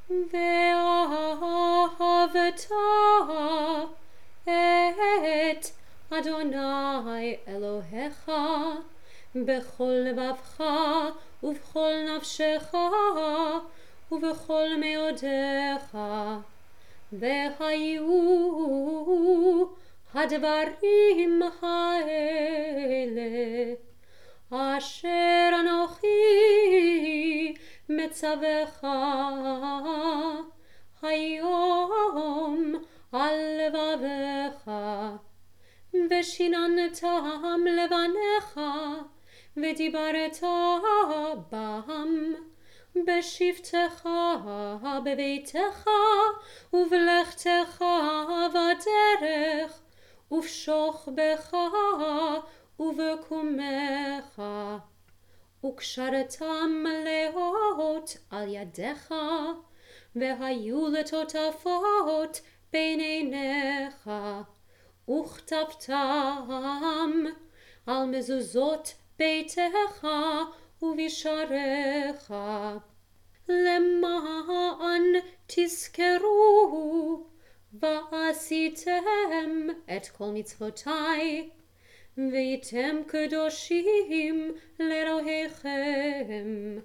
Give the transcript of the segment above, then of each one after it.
ואהבת את אדוני אלוהיך בכל לבבך ובכל נפשך ובכל מאודיך. והיו הדברים האלה אשר אנוכי מצווך היום על לבבך, ושיננתם לבניך ודיברת בם בשבתך בביתך ובלכתך בדרך ובשוכבך ובקומך, וקשרתם מלאות על ידיך, והיו לטוטפות בין עיניך, וכתבתם על מזוזות ביתך ובשעריך, למען תזכרו ועשיתם את כל מצוותי, והייתם קדושים לאלוהיכם.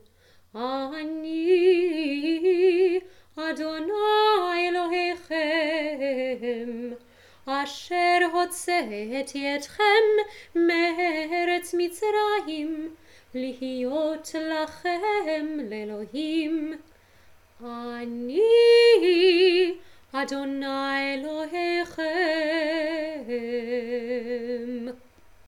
אני אדוני אלוהיכם, אשר הוצאתי אתכם מארץ מצרים, להיות לכם לאלוהים. אני אדוני אלוהיכם.